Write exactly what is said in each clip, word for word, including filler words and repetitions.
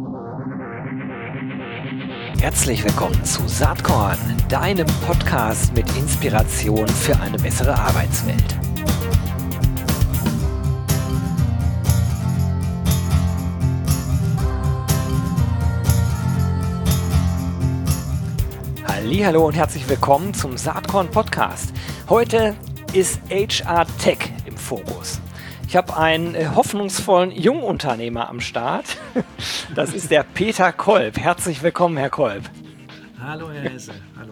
Herzlich willkommen zu Saatkorn, deinem Podcast mit Inspiration für eine bessere Arbeitswelt. Hallihallo und herzlich willkommen zum Saatkorn Podcast. Heute ist H R Tech im Fokus. Ich habe einen äh, hoffnungsvollen Jungunternehmer am Start. Das ist der Peter Kolb. Herzlich willkommen, Herr Kolb. Hallo, Herr Hesse. Hallo.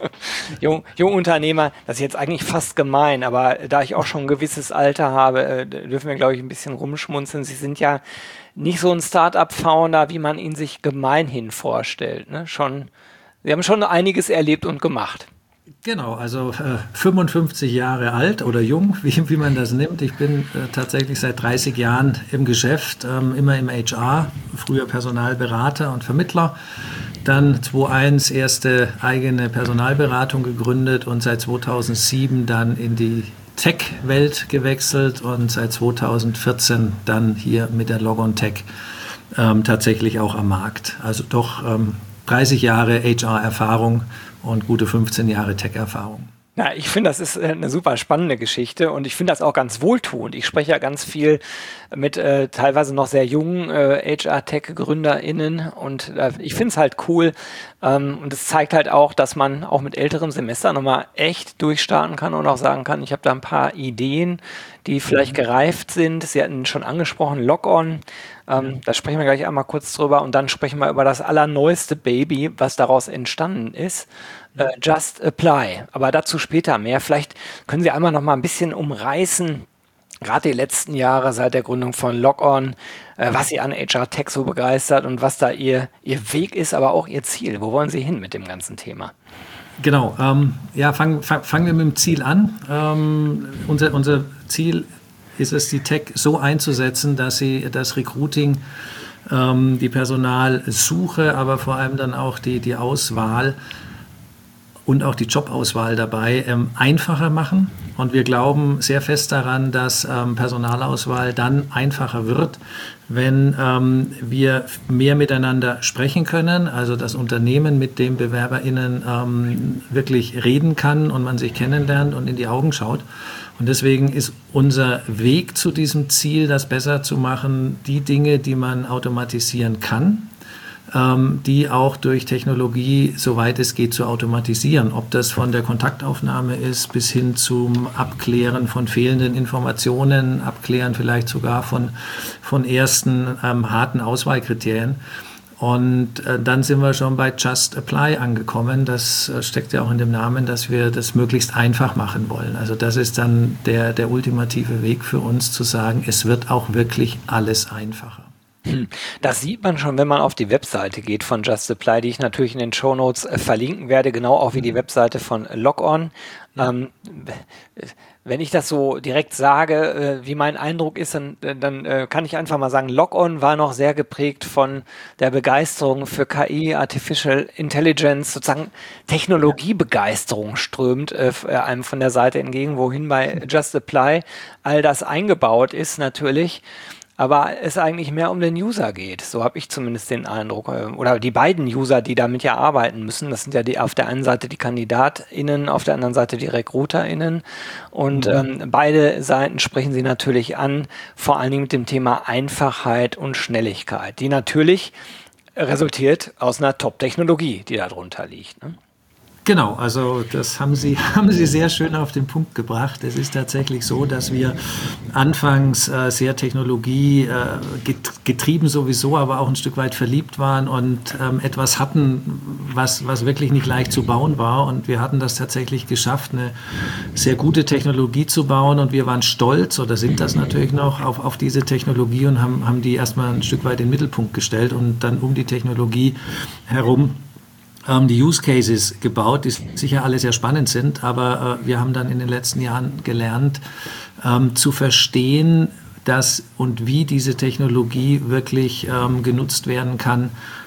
Jung, Jungunternehmer, das ist jetzt eigentlich fast gemein, aber da ich auch schon ein gewisses Alter habe, äh, dürfen wir, glaube ich, ein bisschen rumschmunzeln. Sie sind ja nicht so ein Start-up-Founder, wie man ihn sich gemeinhin vorstellt. Ne? Schon, Sie haben schon einiges erlebt und gemacht. Genau, also äh, fünfundfünfzig Jahre alt oder jung, wie, wie man das nimmt. Ich bin äh, tatsächlich seit dreißig Jahren im Geschäft, ähm, immer im H R, früher Personalberater und Vermittler. Dann zweitausendeins erste eigene Personalberatung gegründet und seit zweitausendsieben dann in die Tech-Welt gewechselt und seit zweitausendvierzehn dann hier mit der Logon-Tech ähm, tatsächlich auch am Markt. Also doch ähm, dreißig Jahre H R-Erfahrung und gute fünfzehn Jahre Tech-Erfahrung. Ja, ich finde, das ist eine super spannende Geschichte und ich finde das auch ganz wohltuend. Ich spreche ja ganz viel mit äh, teilweise noch sehr jungen äh, H R-Tech-GründerInnen und äh, ich finde es halt cool ähm, und es zeigt halt auch, dass man auch mit älterem Semester nochmal echt durchstarten kann und auch sagen kann, ich habe da ein paar Ideen, die vielleicht gereift sind. Sie hatten schon angesprochen, Log-On. Ähm, da sprechen wir gleich einmal kurz drüber und dann sprechen wir über das allerneueste Baby, was daraus entstanden ist. Äh, Just Apply. Aber dazu später mehr. Vielleicht können Sie einmal noch mal ein bisschen umreißen, gerade die letzten Jahre seit der Gründung von Log-On, äh, was Sie an H R Tech so begeistert und was da Ihr, Ihr Weg ist, aber auch Ihr Ziel. Wo wollen Sie hin mit dem ganzen Thema? Genau, ähm, ja, fangen fang, fang wir mit dem Ziel an. Ähm, unser, unser Ziel ist es, die Tech so einzusetzen, dass sie das Recruiting, ähm, die Personalsuche, aber vor allem dann auch die, die Auswahl und auch die Jobauswahl dabei ähm, einfacher machen. Und wir glauben sehr fest daran, dass ähm, Personalauswahl dann einfacher wird, wenn ähm, wir mehr miteinander sprechen können, also das Unternehmen mit den BewerberInnen ähm, wirklich reden kann und man sich kennenlernt und in die Augen schaut. Und deswegen ist unser Weg zu diesem Ziel, das besser zu machen, die Dinge, die man automatisieren kann, ähm, die auch durch Technologie, soweit es geht, zu automatisieren. Ob das von der Kontaktaufnahme ist, bis hin zum Abklären von fehlenden Informationen, Abklären vielleicht sogar von, von ersten ähm, harten Auswahlkriterien. Und äh, dann sind wir schon bei Just Apply angekommen. Das äh, steckt ja auch in dem Namen, dass wir das möglichst einfach machen wollen. Also das ist dann der, der ultimative Weg für uns, zu sagen, es wird auch wirklich alles einfacher. Das sieht man schon, wenn man auf die Webseite geht von Just Apply, die ich natürlich in den Shownotes äh, verlinken werde, genau auch wie die Webseite von Log-On. Ähm, wenn ich das so direkt sage, äh, wie mein Eindruck ist, dann, dann äh, kann ich einfach mal sagen, Log-On war noch sehr geprägt von der Begeisterung für K I, Artificial Intelligence, sozusagen Technologiebegeisterung strömt äh, einem von der Seite entgegen, wohin bei Just Apply all das eingebaut ist natürlich. Aber es eigentlich mehr um den User geht. So habe ich zumindest den Eindruck. Oder die beiden User, die damit ja arbeiten müssen, das sind ja die, auf der einen Seite die KandidatInnen, auf der anderen Seite die RecruiterInnen. Und mhm. ähm, beide Seiten sprechen sie natürlich an, vor allen Dingen mit dem Thema Einfachheit und Schnelligkeit, die natürlich resultiert aus einer Top-Technologie, die darunter liegt. Ne? Genau, also das haben Sie, haben Sie sehr schön auf den Punkt gebracht. Es ist tatsächlich so, dass wir anfangs äh, sehr Technologie äh, getrieben sowieso, aber auch ein Stück weit verliebt waren und ähm, etwas hatten, was, was wirklich nicht leicht zu bauen war. Und wir hatten das tatsächlich geschafft, eine sehr gute Technologie zu bauen. Und wir waren stolz, oder sind das natürlich noch, auf, auf diese Technologie und haben, haben die erstmal ein Stück weit in den Mittelpunkt gestellt und dann um die Technologie herum die Use Cases gebaut, die sicher alle sehr spannend sind, aber äh, wir haben dann in den letzten Jahren gelernt, ähm, zu verstehen, dass und wie diese Technologie wirklich ähm, genutzt werden kann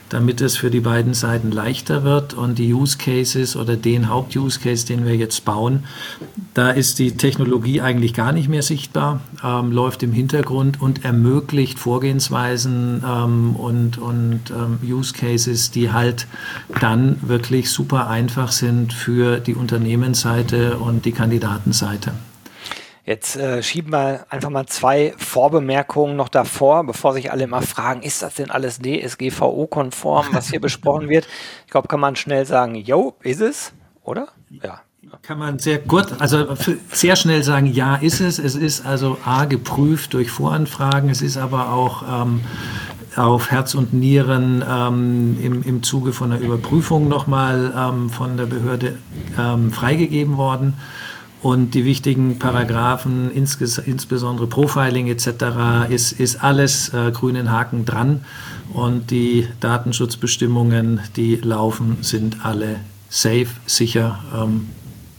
damit es für die beiden Seiten leichter wird. Und die Use Cases oder den Haupt-Use Case, den wir jetzt bauen, da ist die Technologie eigentlich gar nicht mehr sichtbar, ähm, läuft im Hintergrund und ermöglicht Vorgehensweisen ähm, und, und ähm, Use Cases, die halt dann wirklich super einfach sind für die Unternehmensseite und die Kandidatenseite. Jetzt äh, schieben wir einfach mal zwei Vorbemerkungen noch davor, bevor sich alle mal fragen, ist das denn alles D S G V O-konform, was hier besprochen wird? Ich glaube, kann man schnell sagen, jo, ist es, oder? Ja. Kann man sehr kurz, also sehr schnell sagen, ja, ist es. Es ist also A, geprüft durch Voranfragen, es ist aber auch ähm, auf Herz und Nieren ähm, im, im Zuge von einer Überprüfung nochmal ähm, von der Behörde ähm, freigegeben worden. Und die wichtigen Paragraphen, insges- insbesondere Profiling et cetera, ist, ist alles äh, grünen Haken dran. Und die Datenschutzbestimmungen, die laufen, sind alle safe, sicher. Ähm,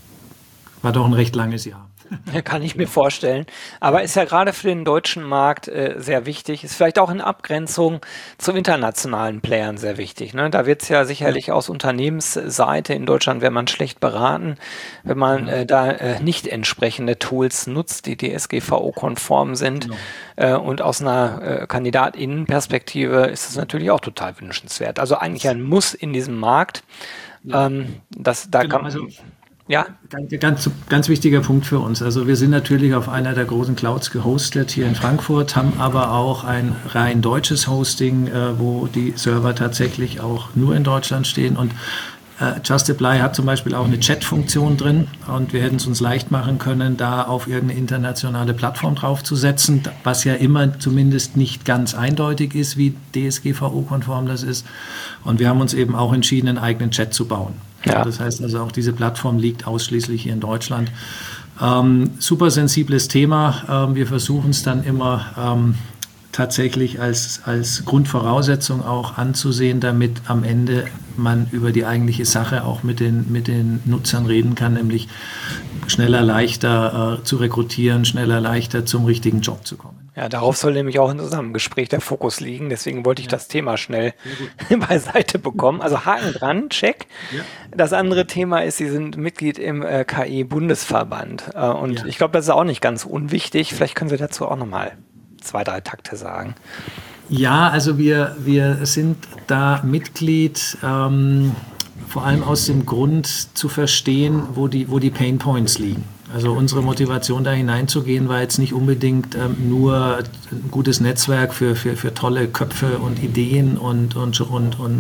war doch ein recht langes Jahr. Kann ich mir vorstellen. Aber ist ja gerade für den deutschen Markt äh, sehr wichtig. Ist vielleicht auch in Abgrenzung zu internationalen Playern sehr wichtig. Ne? Da wird es ja sicherlich aus Unternehmensseite in Deutschland, wäre man schlecht beraten, wenn man äh, da äh, nicht entsprechende Tools nutzt, die D S G V O-konform sind. Genau. Äh, und aus einer äh, KandidatInnenperspektive ist es natürlich auch total wünschenswert. Also eigentlich ein Muss in diesem Markt. Ja. Ähm, das, da genau, kann, also ja. Ganz, ganz, ganz wichtiger Punkt für uns. Also wir sind natürlich auf einer der großen Clouds gehostet hier in Frankfurt, haben aber auch ein rein deutsches Hosting, äh, wo die Server tatsächlich auch nur in Deutschland stehen. Und äh, Just Apply hat zum Beispiel auch eine Chat-Funktion drin und wir hätten es uns leicht machen können, da auf irgendeine internationale Plattform draufzusetzen, was ja immer zumindest nicht ganz eindeutig ist, wie D S G V O-konform das ist. Und wir haben uns eben auch entschieden, einen eigenen Chat zu bauen. Ja. Das heißt also, auch diese Plattform liegt ausschließlich hier in Deutschland. Ähm, super sensibles Thema. Ähm, wir versuchen es dann immer ähm, tatsächlich als, als Grundvoraussetzung auch anzusehen, damit am Ende man über die eigentliche Sache auch mit den, mit den Nutzern reden kann, nämlich schneller, leichter äh, zu rekrutieren, schneller, leichter zum richtigen Job zu kommen. Ja, darauf soll nämlich auch in unserem Gespräch der Fokus liegen. Deswegen wollte ich ja. das Thema schnell beiseite bekommen. Also Haken dran, check. Ja. Das andere Thema ist, Sie sind Mitglied im äh, K I-Bundesverband. Äh, und ja. ich glaube, das ist auch nicht ganz unwichtig. Vielleicht können Sie dazu auch nochmal zwei, drei Takte sagen. Ja, also wir, wir sind da Mitglied, ähm, vor allem aus dem Grund zu verstehen, wo die, wo die Pain Points liegen. Also unsere Motivation, da hineinzugehen, war jetzt nicht unbedingt ähm, nur ein gutes Netzwerk für, für, für tolle Köpfe und Ideen und, und, und, und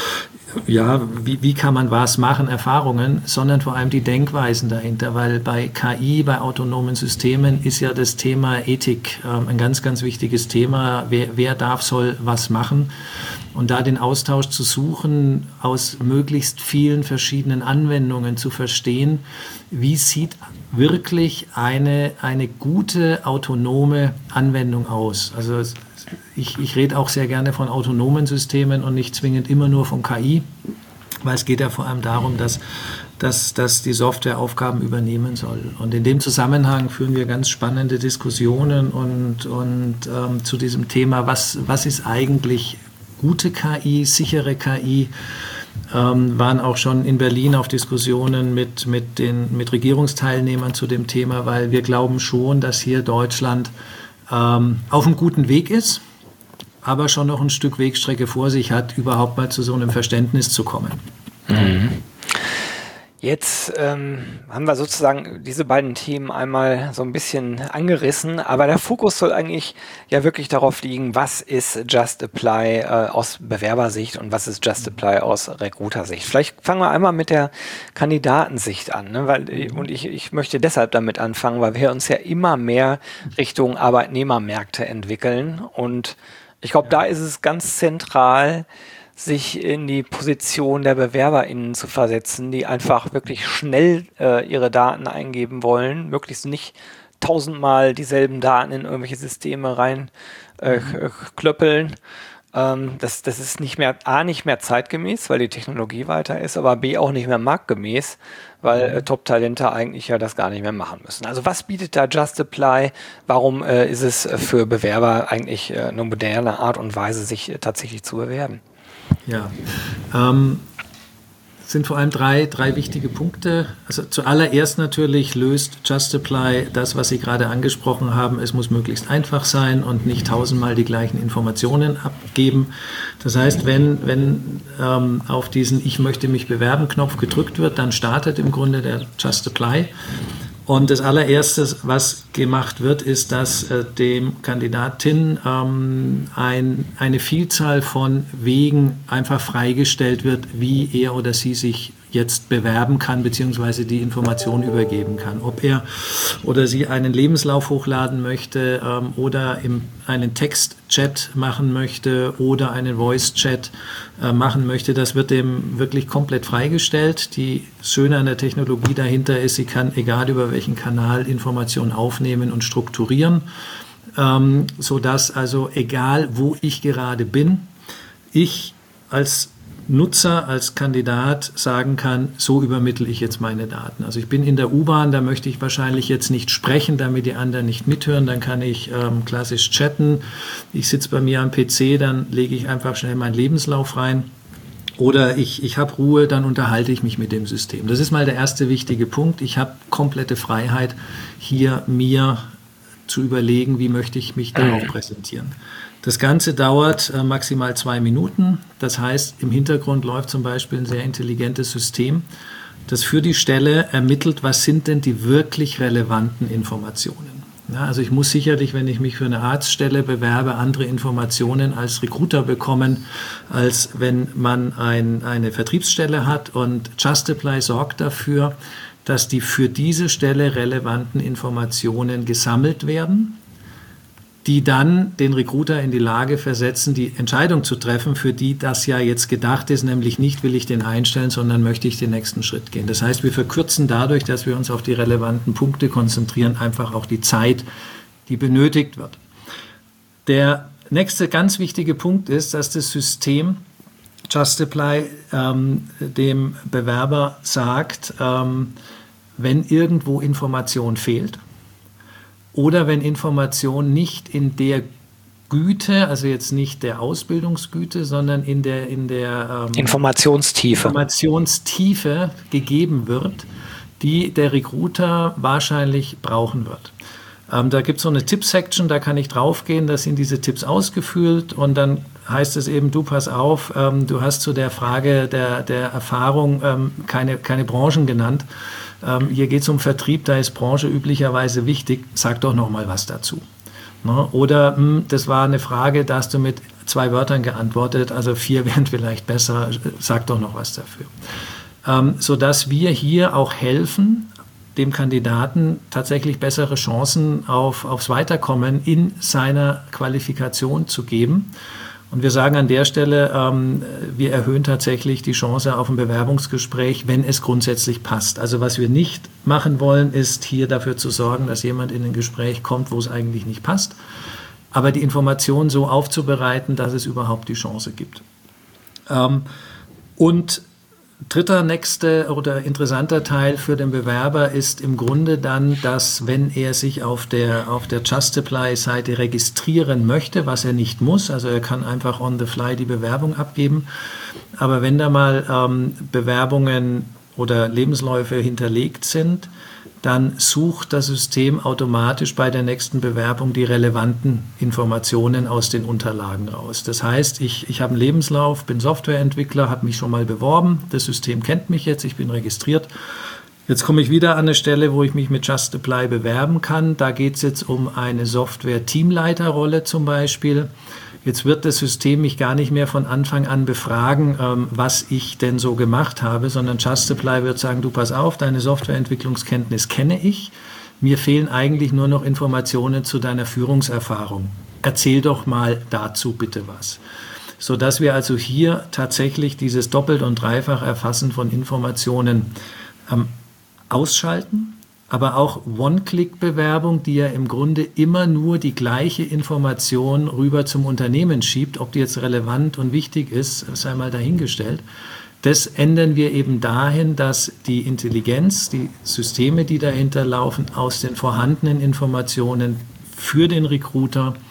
ja, wie, wie kann man was machen, Erfahrungen, sondern vor allem die Denkweisen dahinter, weil bei K I, bei autonomen Systemen ist ja das Thema Ethik ähm, ein ganz, ganz wichtiges Thema. Wer, wer darf, soll was machen? Und da den Austausch zu suchen, aus möglichst vielen verschiedenen Anwendungen zu verstehen, wie sieht wirklich eine, eine gute autonome Anwendung aus? Also ich, ich rede auch sehr gerne von autonomen Systemen und nicht zwingend immer nur von K I, weil es geht ja vor allem darum, dass, dass, dass die Software Aufgaben übernehmen soll. Und in dem Zusammenhang führen wir ganz spannende Diskussionen und, und ähm, zu diesem Thema, was, was ist eigentlich gute K I, sichere K I, ähm, waren auch schon in Berlin auf Diskussionen mit, mit, den, mit Regierungsteilnehmern zu dem Thema, weil wir glauben schon, dass hier Deutschland ähm, auf einem guten Weg ist, aber schon noch ein Stück Wegstrecke vor sich hat, überhaupt mal zu so einem Verständnis zu kommen. Mhm. Jetzt ähm, haben wir sozusagen diese beiden Themen einmal so ein bisschen angerissen, aber der Fokus soll eigentlich ja wirklich darauf liegen, was ist Just Apply äh, aus Bewerbersicht und was ist Just Apply aus Recruiter-Sicht. Vielleicht fangen wir einmal mit der Kandidatensicht an, ne? Weil, und ich, ich möchte deshalb damit anfangen, weil wir uns ja immer mehr Richtung Arbeitnehmermärkte entwickeln und ich glaube, da ist es ganz zentral, sich in die Position der BewerberInnen zu versetzen, die einfach wirklich schnell äh, ihre Daten eingeben wollen, möglichst nicht tausendmal dieselben Daten in irgendwelche Systeme rein äh, mhm. klöppeln. Ähm, das, das ist nicht mehr, A, nicht mehr zeitgemäß, weil die Technologie weiter ist, aber B, auch nicht mehr marktgemäß, weil äh, Top-Talente eigentlich ja das gar nicht mehr machen müssen. Also was bietet da Just Apply? Warum äh, ist es für Bewerber eigentlich äh, eine moderne Art und Weise, sich äh, tatsächlich zu bewerben? Ja, ähm, es sind vor allem drei, drei wichtige Punkte. Also zuallererst natürlich löst Justapply das, was Sie gerade angesprochen haben. Es muss möglichst einfach sein und nicht tausendmal die gleichen Informationen abgeben. Das heißt, wenn, wenn ähm, auf diesen Ich möchte mich bewerben-Knopf gedrückt wird, dann startet im Grunde der Justapply. Und das allererste, was gemacht wird, ist, dass äh, dem Kandidatin ähm, ein, eine Vielzahl von Wegen einfach freigestellt wird, wie er oder sie sich jetzt bewerben kann, beziehungsweise die Information übergeben kann. Ob er oder sie einen Lebenslauf hochladen möchte ähm, oder im, einen Text-Chat machen möchte oder einen Voice-Chat äh, machen möchte, das wird dem wirklich komplett freigestellt. Die Schöne an der Technologie dahinter ist, sie kann, egal über welchen Kanal, Informationen aufnehmen und strukturieren, ähm, sodass also egal, wo ich gerade bin, ich als Nutzer, als Kandidat sagen kann, so übermittle ich jetzt meine Daten. Also ich bin in der U-Bahn, da möchte ich wahrscheinlich jetzt nicht sprechen, damit die anderen nicht mithören, dann kann ich ähm, klassisch chatten. Ich sitze bei mir am P C, dann lege ich einfach schnell meinen Lebenslauf rein. Oder ich, ich habe Ruhe, dann unterhalte ich mich mit dem System. Das ist mal der erste wichtige Punkt. Ich habe komplette Freiheit, hier mir zu überlegen, wie möchte ich mich darauf präsentieren. Das Ganze dauert äh, maximal zwei Minuten. Das heißt, im Hintergrund läuft zum Beispiel ein sehr intelligentes System, das für die Stelle ermittelt, was sind denn die wirklich relevanten Informationen. Ja, also ich muss sicherlich, wenn ich mich für eine Arztstelle bewerbe, andere Informationen als Recruiter bekommen, als wenn man ein, eine Vertriebsstelle hat. Und Justapply sorgt dafür, dass die für diese Stelle relevanten Informationen gesammelt werden, die dann den Recruiter in die Lage versetzen, die Entscheidung zu treffen, für die das ja jetzt gedacht ist, nämlich nicht will ich den einstellen, sondern möchte ich den nächsten Schritt gehen. Das heißt, wir verkürzen dadurch, dass wir uns auf die relevanten Punkte konzentrieren, einfach auch die Zeit, die benötigt wird. Der nächste ganz wichtige Punkt ist, dass das System Justapply ähm, dem Bewerber sagt, ähm, wenn irgendwo Information fehlt, oder wenn Information nicht in der Güte, also jetzt nicht der Ausbildungsgüte, sondern in der, in der ähm, Informationstiefe. Informationstiefe gegeben wird, die der Recruiter wahrscheinlich brauchen wird. Ähm, da gibt es so eine Tipp-Section, da kann ich draufgehen, da sind diese Tipps ausgefüllt und dann heißt es eben, du pass auf, ähm, du hast zu der Frage der, der Erfahrung ähm, keine, keine Branchen genannt. Ähm, hier geht es um Vertrieb, da ist Branche üblicherweise wichtig, sag doch noch mal was dazu. Ne? Oder mh, das war eine Frage, da hast du mit zwei Wörtern geantwortet, also vier wären vielleicht besser, sag doch noch was dafür. Ähm, sodass wir hier auch helfen, dem Kandidaten tatsächlich bessere Chancen auf, aufs Weiterkommen in seiner Qualifikation zu geben. Und wir sagen an der Stelle, ähm, wir erhöhen tatsächlich die Chance auf ein Bewerbungsgespräch, wenn es grundsätzlich passt. Also was wir nicht machen wollen, ist hier dafür zu sorgen, dass jemand in ein Gespräch kommt, wo es eigentlich nicht passt, aber die Information so aufzubereiten, dass es überhaupt die Chance gibt. Ähm, und dritter, nächster oder interessanter Teil für den Bewerber ist im Grunde dann, dass wenn er sich auf der, auf der Justapply-Seite registrieren möchte, was er nicht muss, also er kann einfach on the fly die Bewerbung abgeben, aber wenn da mal ähm, Bewerbungen oder Lebensläufe hinterlegt sind, dann sucht das System automatisch bei der nächsten Bewerbung die relevanten Informationen aus den Unterlagen raus. Das heißt, ich, ich habe einen Lebenslauf, bin Softwareentwickler, habe mich schon mal beworben, das System kennt mich jetzt, ich bin registriert. Jetzt komme ich wieder an eine Stelle, wo ich mich mit Justapply bewerben kann. Da geht es jetzt um eine Software-Teamleiterrolle zum Beispiel. Jetzt wird das System mich gar nicht mehr von Anfang an befragen, ähm, was ich denn so gemacht habe, sondern Justapply wird sagen, du pass auf, deine Softwareentwicklungskenntnis kenne ich. Mir fehlen eigentlich nur noch Informationen zu deiner Führungserfahrung. Erzähl doch mal dazu bitte was. Sodass wir also hier tatsächlich dieses Doppelt- und Dreifach-Erfassen von Informationen ähm, ausschalten. Aber auch One-Click-Bewerbung, die ja im Grunde immer nur die gleiche Information rüber zum Unternehmen schiebt, ob die jetzt relevant und wichtig ist, sei mal dahingestellt. Das ändern wir eben dahin, dass die Intelligenz, die Systeme, die dahinter laufen, aus den vorhandenen Informationen für den Recruiter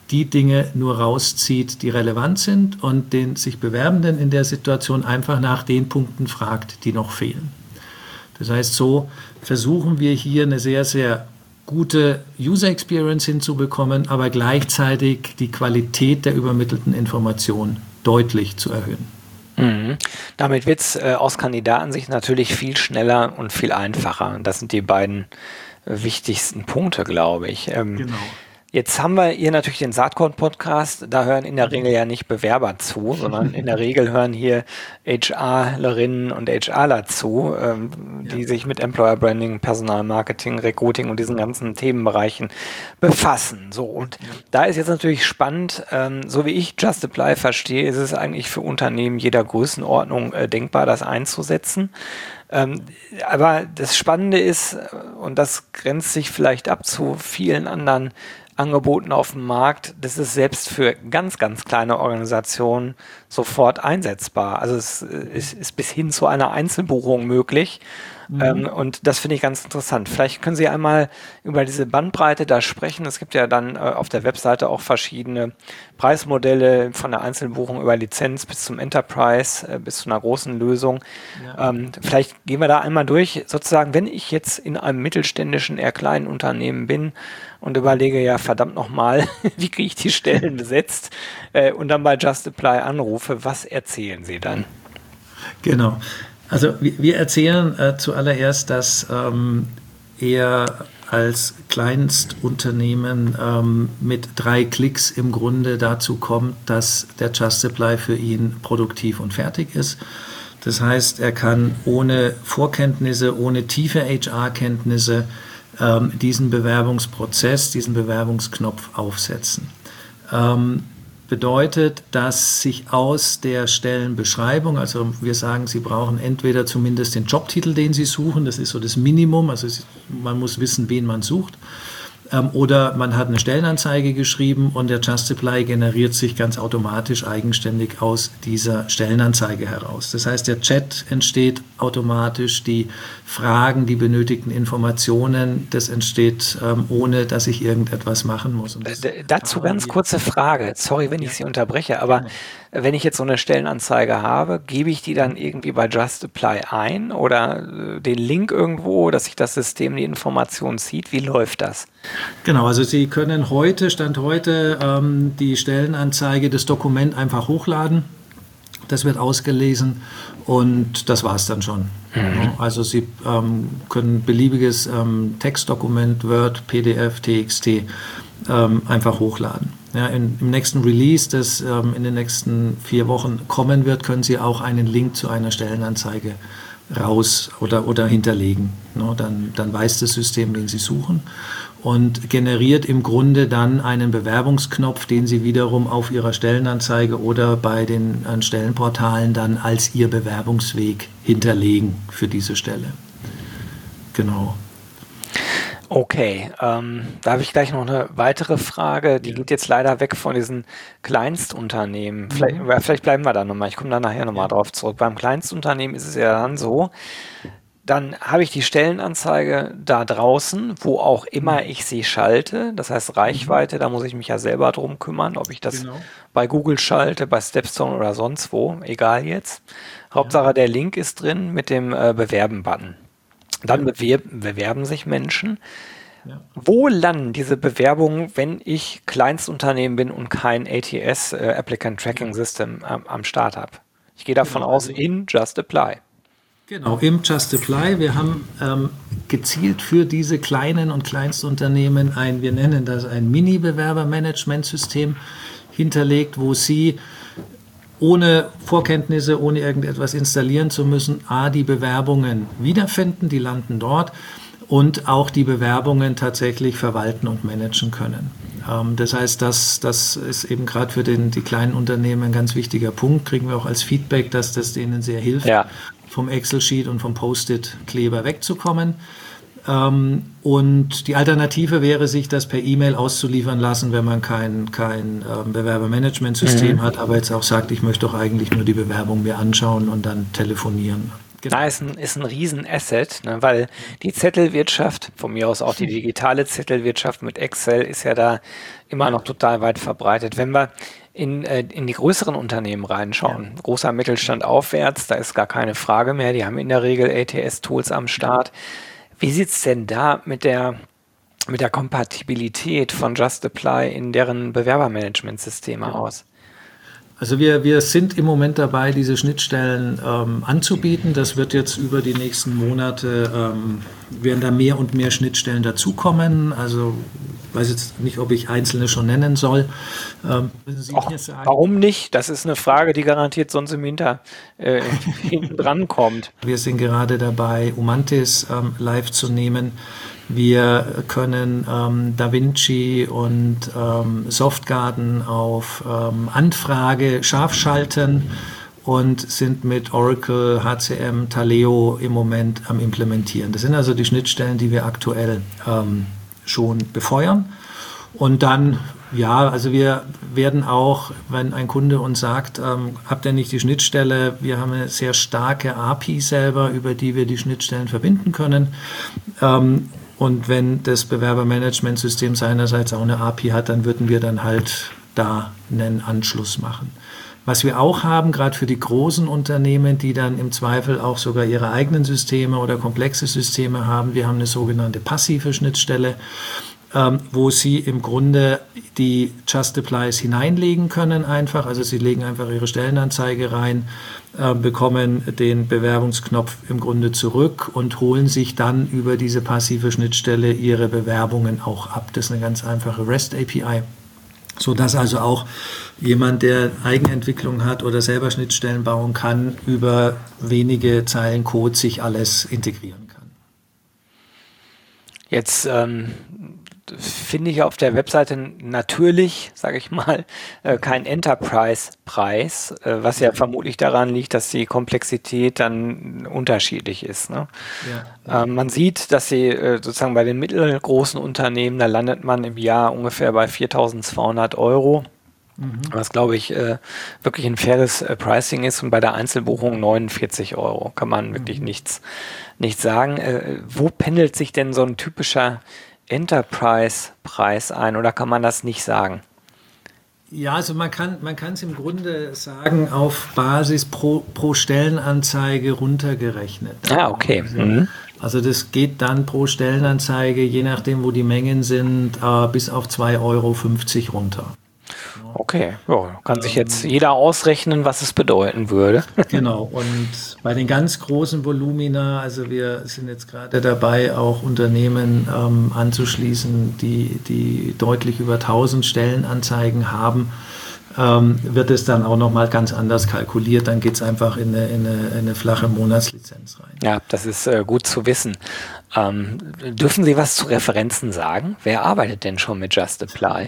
die Dinge nur rauszieht, die relevant sind und den sich Bewerbenden in der Situation einfach nach den Punkten fragt, die noch fehlen. Das heißt, so versuchen wir hier eine sehr, sehr gute User Experience hinzubekommen, aber gleichzeitig die Qualität der übermittelten Information deutlich zu erhöhen. Mhm. Damit wird es äh, aus Kandidatensicht natürlich viel schneller und viel einfacher. Das sind die beiden äh, wichtigsten Punkte, glaube ich. Ähm, Genau. Jetzt haben wir hier natürlich den Saatkorn-Podcast. Da hören in der Regel ja nicht Bewerber zu, sondern in der Regel hören hier HRlerinnen und HRler zu, ähm, die Ja. sich mit Employer Branding, Personalmarketing, Recruiting und diesen ganzen Themenbereichen befassen. So, und da ist jetzt natürlich spannend, ähm, so wie ich Just Apply verstehe, ist es eigentlich für Unternehmen jeder Größenordnung äh, denkbar, das einzusetzen. Ähm, aber das Spannende ist, äh, und das grenzt sich vielleicht ab zu vielen anderen Angeboten auf dem Markt, das ist selbst für ganz, ganz kleine Organisationen sofort einsetzbar. Also es ist, ist bis hin zu einer Einzelbuchung möglich. Mhm. Ähm, und das finde ich ganz interessant. Vielleicht können Sie einmal über diese Bandbreite da sprechen. Es gibt ja dann äh, auf der Webseite auch verschiedene Preismodelle von der Einzelbuchung über Lizenz bis zum Enterprise, äh, bis zu einer großen Lösung. Ja. Ähm, vielleicht gehen wir da einmal durch. Sozusagen, wenn ich jetzt in einem mittelständischen, eher kleinen Unternehmen bin und überlege, ja verdammt nochmal, wie kriege ich die Stellen besetzt äh, und dann bei Just Apply anrufe, was erzählen Sie dann? Genau. Also wir erzählen äh, zuallererst, dass ähm, er als Kleinstunternehmen ähm, mit drei Klicks im Grunde dazu kommt, dass der Just Apply für ihn produktiv und fertig ist. Das heißt, er kann ohne Vorkenntnisse, ohne tiefe H R-Kenntnisse ähm, diesen Bewerbungsprozess, diesen Bewerbungsknopf aufsetzen. Ähm, bedeutet, dass sich aus der Stellenbeschreibung, also wir sagen, Sie brauchen entweder zumindest den Jobtitel, den Sie suchen, das ist so das Minimum, also man muss wissen, wen man sucht, ähm, oder man hat eine Stellenanzeige geschrieben und der Just Apply generiert sich ganz automatisch eigenständig aus dieser Stellenanzeige heraus. Das heißt, der Chat entsteht automatisch, die Fragen, die benötigten Informationen, das entsteht ähm, ohne, dass ich irgendetwas machen muss. Und das D dazu ganz kurze Frage. Sorry, wenn ich Sie unterbreche, aber ja. Wenn ich jetzt so eine Stellenanzeige habe, gebe ich die dann irgendwie bei Just Apply ein oder äh, den Link irgendwo, dass sich das System die Informationen zieht? Wie läuft das? Genau, also Sie können heute, Stand heute, ähm, die Stellenanzeige, das Dokument einfach hochladen. Das wird ausgelesen und das war es dann schon. Mhm. Also Sie ähm, können beliebiges ähm, Textdokument, Word, P D F, T X T ähm, einfach hochladen. Ja, in, im nächsten Release, das ähm, in den nächsten vier Wochen kommen wird, können Sie auch einen Link zu einer Stellenanzeige raus oder, oder hinterlegen. No, dann, dann weiß das System, den Sie suchen und generiert im Grunde dann einen Bewerbungsknopf, den Sie wiederum auf Ihrer Stellenanzeige oder bei den äh, Stellenportalen dann als Ihr Bewerbungsweg hinterlegen für diese Stelle. Genau. Okay, ähm, da habe ich gleich noch eine weitere Frage, die ja. geht jetzt leider weg von diesen Kleinstunternehmen. Vielleicht, mhm. vielleicht bleiben wir da nochmal, ich komme da nachher nochmal ja. drauf zurück. Beim Kleinstunternehmen ist es ja dann so, dann habe ich die Stellenanzeige da draußen, wo auch immer mhm. ich sie schalte, das heißt Reichweite, mhm. da muss ich mich ja selber drum kümmern, ob ich das genau. bei Google schalte, bei Stepstone oder sonst wo, egal jetzt. Hauptsache ja. der Link ist drin mit dem äh, Bewerben-Button. Dann bewerben, bewerben sich Menschen. Ja. Wo landen diese Bewerbungen, wenn ich Kleinstunternehmen bin und kein A T S, äh, Applicant Tracking System, ähm, am Start habe? Ich gehe davon genau, aus, also in Just Apply. Genau, im Just Apply. Wir haben ähm, gezielt für diese kleinen und Kleinstunternehmen ein, wir nennen das ein Mini-Bewerber-Management-System hinterlegt, wo Sie ohne Vorkenntnisse, ohne irgendetwas installieren zu müssen, a, die Bewerbungen wiederfinden, die landen dort und auch die Bewerbungen tatsächlich verwalten und managen können. Ähm, das heißt, das, das ist eben gerade für den, die kleinen Unternehmen ein ganz wichtiger Punkt, kriegen wir auch als Feedback, dass das denen sehr hilft, ja. vom Excel-Sheet und vom Post-it-Kleber wegzukommen. Ähm, und die Alternative wäre, sich das per E-Mail auszuliefern lassen, wenn man kein, kein ähm, Bewerbermanagementsystem mhm. hat, aber jetzt auch sagt, ich möchte doch eigentlich nur die Bewerbung mir anschauen und dann telefonieren. Genau. Na, ist ein, ist ein Riesenasset, ne, weil die Zettelwirtschaft, von mir aus auch die digitale Zettelwirtschaft mit Excel, ist ja da immer noch total weit verbreitet. Wenn wir in, äh, in die größeren Unternehmen reinschauen, ja. großer Mittelstand aufwärts, da ist gar keine Frage mehr, die haben in der Regel A T S-Tools am Start. Wie sieht es denn da mit der, mit der Kompatibilität von Just Apply in deren Bewerbermanagementsysteme ja. aus? Also wir, wir sind im Moment dabei, diese Schnittstellen ähm, anzubieten. Das wird jetzt über die nächsten Monate, ähm, werden da mehr und mehr Schnittstellen dazukommen. Also ich weiß jetzt nicht, ob ich einzelne schon nennen soll. Ähm, Sie Och, warum nicht? Das ist eine Frage, die garantiert sonst im Hinter, äh, hinten dran kommt. Wir sind gerade dabei, Umantis ähm, live zu nehmen. Wir können ähm, DaVinci und ähm, Softgarden auf ähm, Anfrage scharf schalten und sind mit Oracle, H C M, Taleo im Moment am Implementieren. Das sind also die Schnittstellen, die wir aktuell ähm, schon befeuern. Und dann, ja, also wir werden auch, wenn ein Kunde uns sagt, ähm, habt ihr nicht die Schnittstelle, wir haben eine sehr starke A P I selber, über die wir die Schnittstellen verbinden können. Ähm, Und wenn das Bewerbermanagementsystem seinerseits auch eine A P I hat, dann würden wir dann halt da einen Anschluss machen. Was wir auch haben, gerade für die großen Unternehmen, die dann im Zweifel auch sogar ihre eigenen Systeme oder komplexe Systeme haben, wir haben eine sogenannte passive Schnittstelle, ähm, wo Sie im Grunde die Just Applies hineinlegen können einfach. Also Sie legen einfach Ihre Stellenanzeige rein, bekommen den Bewerbungsknopf im Grunde zurück und holen sich dann über diese passive Schnittstelle ihre Bewerbungen auch ab. Das ist eine ganz einfache REST-A P I, sodass also auch jemand, der Eigenentwicklung hat oder selber Schnittstellen bauen kann, über wenige Zeilen Code sich alles integrieren kann. Jetzt ähm finde ich auf der Webseite natürlich, sage ich mal, äh, kein Enterprise-Preis, äh, was ja vermutlich daran liegt, dass die Komplexität dann unterschiedlich ist. Ne? Ja. Ähm, man sieht, dass sie äh, sozusagen bei den mittelgroßen Unternehmen, da landet man im Jahr ungefähr bei viertausendzweihundert Euro. Mhm. Was, glaube ich, äh, wirklich ein faires äh, Pricing ist, und bei der Einzelbuchung neunundvierzig Euro. Kann man wirklich mhm. nichts, nichts sagen. Äh, wo pendelt sich denn so ein typischer Enterprise-Preis ein, oder kann man das nicht sagen? Ja, also man kann man kann es im Grunde sagen, auf Basis pro, pro Stellenanzeige runtergerechnet. Ah, okay. Also, mhm. also das geht dann pro Stellenanzeige, je nachdem, wo die Mengen sind, äh, bis auf zwei Euro fünfzig runter. Okay, ja, kann sich jetzt jeder ausrechnen, was es bedeuten würde. Genau, und bei den ganz großen Volumina, also wir sind jetzt gerade dabei, auch Unternehmen ähm, anzuschließen, die, die deutlich über tausend Stellenanzeigen haben, ähm, wird es dann auch nochmal ganz anders kalkuliert. Dann geht es einfach in eine, in, eine, in eine flache Monatslizenz rein. Ja, das ist äh, gut zu wissen. Ähm, dürfen Sie was zu Referenzen sagen? Wer arbeitet denn schon mit Just Apply?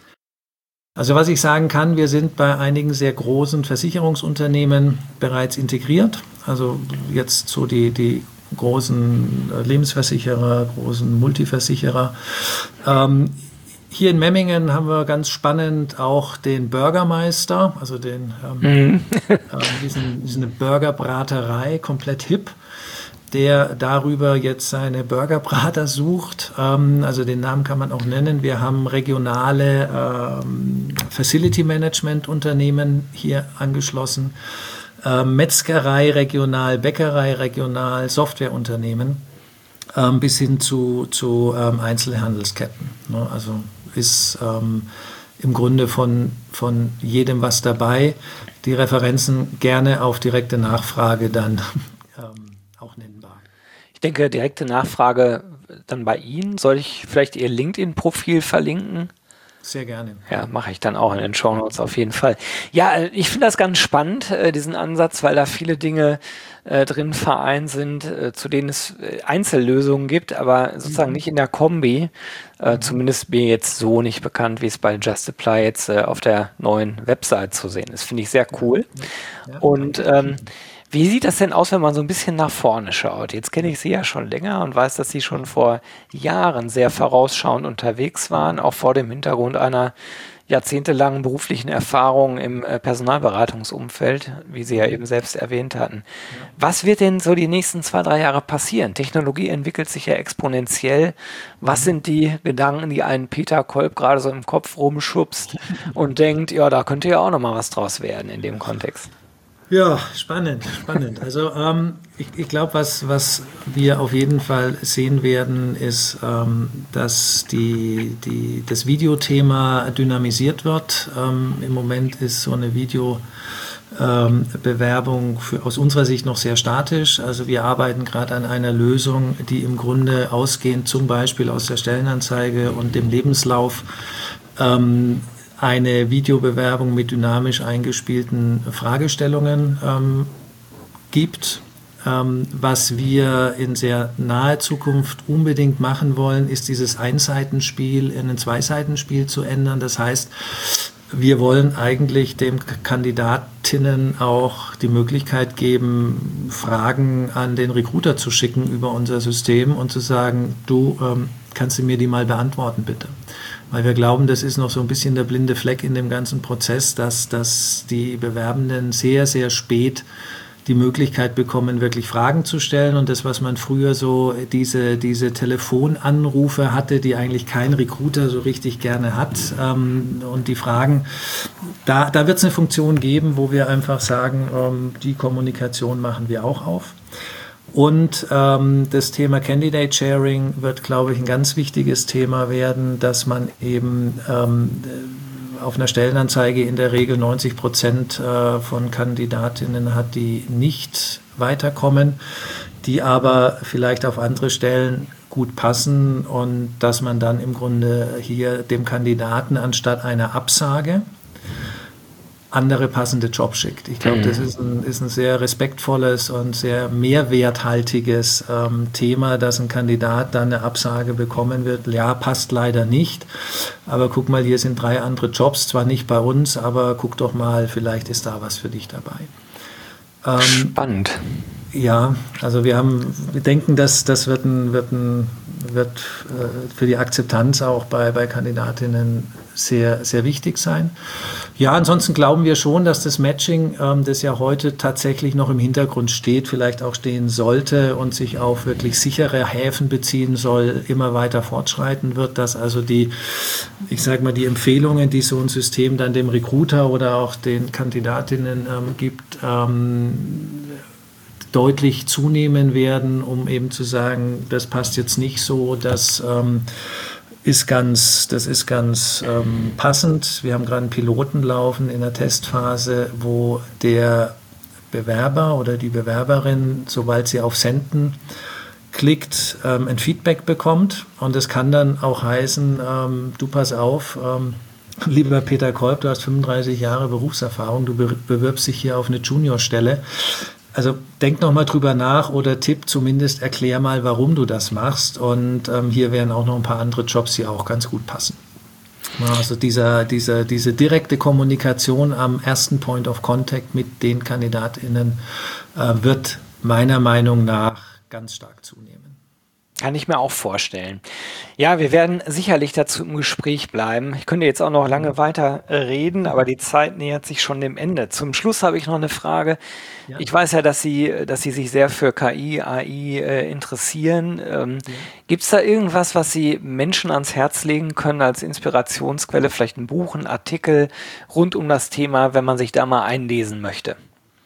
Also was ich sagen kann, wir sind bei einigen sehr großen Versicherungsunternehmen bereits integriert. Also jetzt so die, die großen Lebensversicherer, großen Multiversicherer. Ähm, hier in Memmingen haben wir ganz spannend auch den Burgermeister, also den, ähm, mhm. äh, diesen, diese Burgerbraterei, komplett hip, der darüber jetzt seine Burgerbrater sucht. Ähm, also den Namen kann man auch nennen. Wir haben regionale ähm, Facility Management Unternehmen hier angeschlossen, ähm, Metzgerei regional, Bäckerei regional, Softwareunternehmen ähm, bis hin zu, zu ähm, Einzelhandelsketten. Ne? Also ist ähm, im Grunde von, von jedem was dabei. Die Referenzen gerne auf direkte Nachfrage dann ähm, auch nennbar. Ich denke, direkte Nachfrage dann bei Ihnen. Soll ich vielleicht Ihr LinkedIn-Profil verlinken? Sehr gerne. Ja, mache ich dann auch in den Shownotes auf jeden Fall. Ja, ich finde das ganz spannend, diesen Ansatz, weil da viele Dinge äh, drin vereint sind, äh, zu denen es Einzellösungen gibt, aber sozusagen mhm. nicht in der Kombi. Äh, mhm. Zumindest mir jetzt so nicht bekannt, wie es bei Just Apply jetzt äh, auf der neuen Website zu sehen ist. Finde ich sehr cool. Ja. Ja. Und ähm, wie sieht das denn aus, wenn man so ein bisschen nach vorne schaut? Jetzt kenne ich Sie ja schon länger und weiß, dass Sie schon vor Jahren sehr vorausschauend unterwegs waren, auch vor dem Hintergrund einer jahrzehntelangen beruflichen Erfahrung im äh, Personalberatungsumfeld, wie Sie ja eben selbst erwähnt hatten. Was wird denn so die nächsten zwei, drei Jahre passieren? Technologie entwickelt sich ja exponentiell. Was sind die Gedanken, die einen Peter Kolb gerade so im Kopf rumschubst und denkt, ja, da könnte ja auch noch mal was draus werden in dem Kontext? Ja, spannend, spannend. Also ähm, ich, ich glaube, was, was wir auf jeden Fall sehen werden, ist, ähm, dass die, die, das Videothema dynamisiert wird. Ähm, im Moment ist so eine Videobewerbung ähm, für, aus unserer Sicht noch sehr statisch. Also wir arbeiten gerade an einer Lösung, die im Grunde ausgehend zum Beispiel aus der Stellenanzeige und dem Lebenslauf ähm, eine Videobewerbung mit dynamisch eingespielten Fragestellungen ähm, gibt. Ähm, was wir in sehr naher Zukunft unbedingt machen wollen, ist dieses Einseitenspiel in ein Zweiseitenspiel zu ändern. Das heißt, wir wollen eigentlich den Kandidatinnen auch die Möglichkeit geben, Fragen an den Recruiter zu schicken über unser System und zu sagen, du, ähm, kannst du mir die mal beantworten, bitte? Weil wir glauben, das ist noch so ein bisschen der blinde Fleck in dem ganzen Prozess, dass, dass die Bewerbenden sehr, sehr spät die Möglichkeit bekommen, wirklich Fragen zu stellen. Und das, was man früher so, diese, diese Telefonanrufe hatte, die eigentlich kein Recruiter so richtig gerne hat. Ähm, und die Fragen, da, da wird es eine Funktion geben, wo wir einfach sagen, ähm, die Kommunikation machen wir auch auf. Und ähm, das Thema Candidate Sharing wird, glaube ich, ein ganz wichtiges Thema werden, dass man eben ähm, auf einer Stellenanzeige in der Regel neunzig Prozent äh, von Kandidatinnen hat, die nicht weiterkommen, die aber vielleicht auf andere Stellen gut passen und dass man dann im Grunde hier dem Kandidaten anstatt einer Absage andere passende Jobs schickt. Ich glaube, das ist ein, ist ein sehr respektvolles und sehr mehrwerthaltiges ähm, Thema, dass ein Kandidat dann eine Absage bekommen wird. Ja, passt leider nicht, aber guck mal, hier sind drei andere Jobs, zwar nicht bei uns, aber guck doch mal, vielleicht ist da was für dich dabei. Ähm, Spannend. Ja, also wir haben, wir denken, dass das wird, ein, wird, ein, wird äh, für die Akzeptanz auch bei, bei Kandidatinnen sehr, sehr wichtig sein. Ja, ansonsten glauben wir schon, dass das Matching, ähm, das ja heute tatsächlich noch im Hintergrund steht, vielleicht auch stehen sollte und sich auf wirklich sichere Häfen beziehen soll, immer weiter fortschreiten wird, dass also die, ich sage mal, die Empfehlungen, die so ein System dann dem Recruiter oder auch den Kandidatinnen ähm, gibt, ähm, deutlich zunehmen werden, um eben zu sagen, das passt jetzt nicht so, das ähm, ist ganz, das ist ganz ähm, passend. Wir haben gerade einen Piloten laufen in der Testphase, wo der Bewerber oder die Bewerberin, sobald sie auf Senden klickt, ähm, ein Feedback bekommt. Und das kann dann auch heißen, ähm, du pass auf, ähm, lieber Peter Kolb, du hast fünfunddreißig Jahre Berufserfahrung, du be- bewirbst dich hier auf eine Juniorstelle. Also denk noch mal drüber nach oder tipp zumindest, erklär mal, warum du das machst. Und ähm, hier wären auch noch ein paar andere Jobs, die auch ganz gut passen. Also dieser, dieser, diese direkte Kommunikation am ersten Point of Contact mit den KandidatInnen äh, wird meiner Meinung nach ganz stark zunehmen. Kann ich mir auch vorstellen. Ja, wir werden sicherlich dazu im Gespräch bleiben. Ich könnte jetzt auch noch lange weiter reden, aber die Zeit nähert sich schon dem Ende. Zum Schluss habe ich noch eine Frage. Ja. Ich weiß ja, dass Sie, dass Sie sich sehr für K I, A I äh, interessieren. Ähm, ja. Gibt es da irgendwas, was Sie Menschen ans Herz legen können als Inspirationsquelle? Vielleicht ein Buch, ein Artikel rund um das Thema, wenn man sich da mal einlesen möchte?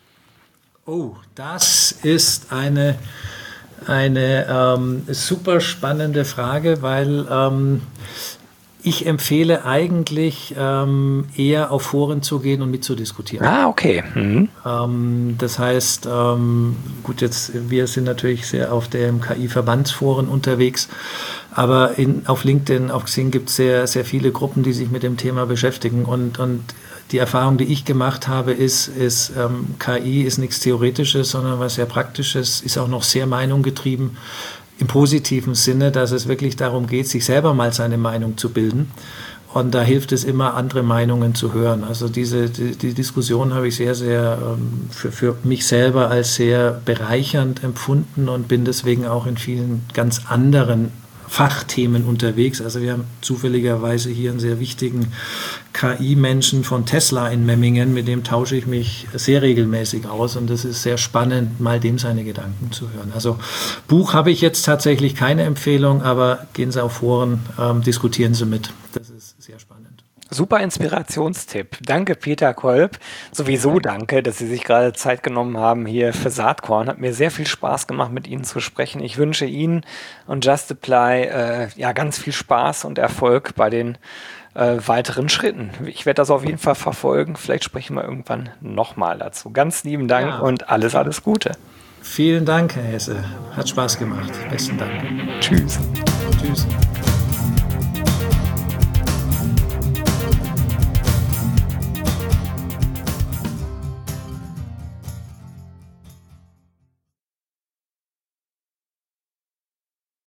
Oh, das ist eine... Eine ähm, super spannende Frage, weil ähm, ich empfehle eigentlich ähm, eher auf Foren zu gehen und mitzudiskutieren. Ah, okay. Mhm. Ähm, das heißt, ähm, gut, jetzt wir sind natürlich sehr auf dem K I-Verbandsforen unterwegs, aber in, auf LinkedIn, auf Xing gibt es sehr, sehr viele Gruppen, die sich mit dem Thema beschäftigen und, und die Erfahrung, die ich gemacht habe, ist, ist ähm, K I ist nichts Theoretisches, sondern was sehr Praktisches, ist auch noch sehr meinunggetrieben, im positiven Sinne, dass es wirklich darum geht, sich selber mal seine Meinung zu bilden. Und da hilft es immer, andere Meinungen zu hören. Also diese die, die Diskussion habe ich sehr, sehr ähm, für, für mich selber als sehr bereichernd empfunden und bin deswegen auch in vielen ganz anderen Fachthemen unterwegs. Also wir haben zufälligerweise hier einen sehr wichtigen K I-Menschen von Tesla in Memmingen, mit dem tausche ich mich sehr regelmäßig aus und das ist sehr spannend, mal dem seine Gedanken zu hören. Also Buch habe ich jetzt tatsächlich keine Empfehlung, aber gehen Sie auf Foren, ähm, diskutieren Sie mit. Das ist sehr spannend. Super Inspirationstipp. Danke, Peter Kolb. Sowieso danke, dass Sie sich gerade Zeit genommen haben hier für Saatkorn. Hat mir sehr viel Spaß gemacht, mit Ihnen zu sprechen. Ich wünsche Ihnen und Justapply äh, ja, ganz viel Spaß und Erfolg bei den äh, weiteren Schritten. Ich werde das auf jeden Fall verfolgen. Vielleicht sprechen wir irgendwann nochmal dazu. Ganz lieben Dank ja. und alles, alles Gute. Vielen Dank, Herr Hesse. Hat Spaß gemacht. Besten Dank. Tschüss. Tschüss.